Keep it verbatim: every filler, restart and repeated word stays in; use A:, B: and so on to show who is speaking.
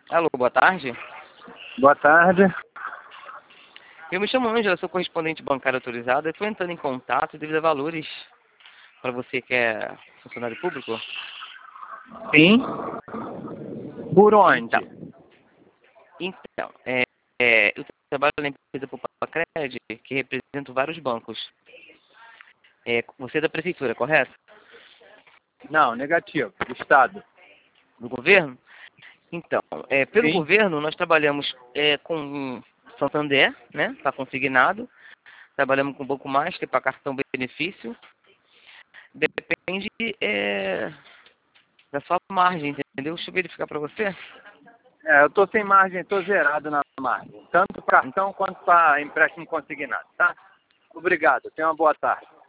A: Alô, boa tarde.
B: Boa tarde.
A: Eu me chamo Ângela, sou correspondente bancário autorizado. Eu estou entrando em contato devido a valores para você que é funcionário público.
B: Sim. Por onde?
A: Então, então é, é, eu trabalho na empresa Poupa Cred, que representa vários bancos. É, você é da prefeitura, correto?
B: Não, negativo. Estado.
A: Do governo? Então, é, pelo
B: Sim.
A: governo, nós trabalhamos é, com Santander, né, para consignado. Trabalhamos com o Banco Master para cartão benefício. Depende é, da sua margem, entendeu? Deixa eu verificar para você.
B: É, eu tô sem margem, tô zerado na margem. Tanto para cartão quanto para empréstimo consignado, tá? Obrigado. Tenha uma boa tarde.